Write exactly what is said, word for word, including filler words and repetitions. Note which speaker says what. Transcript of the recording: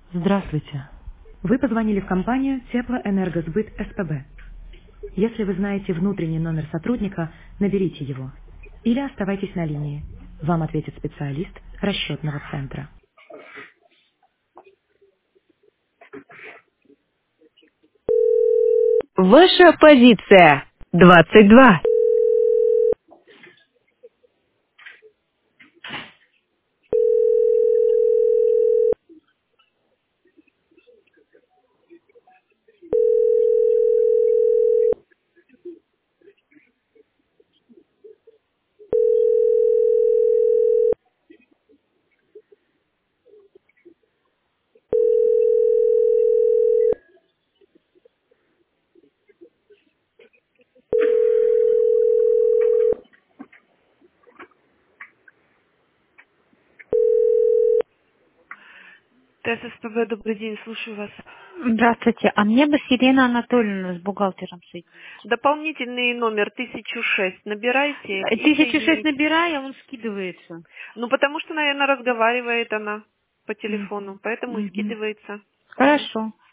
Speaker 1: Здравствуйте. Вы позвонили в компанию Теплоэнергосбыт СПБ. Если вы знаете внутренний номер сотрудника, наберите его. Или оставайтесь на линии. Вам ответит специалист расчетного центра. Ваша позиция. двадцать два.
Speaker 2: ТССПБ, добрый день, слушаю вас.
Speaker 3: Здравствуйте. А мне бы с Еленой Анатольевной, с бухгалтером соединить.
Speaker 2: Дополнительный номер тысяча шесть набирайте
Speaker 3: Э,
Speaker 2: и
Speaker 3: тысячу шесть
Speaker 2: соедините.
Speaker 3: набираю, а он скидывается.
Speaker 2: Ну, потому что, наверное, разговаривает она по телефону,
Speaker 3: Мгм.
Speaker 2: поэтому и
Speaker 3: Мгм.
Speaker 2: скидывается. Мгм.
Speaker 3: Хорошо.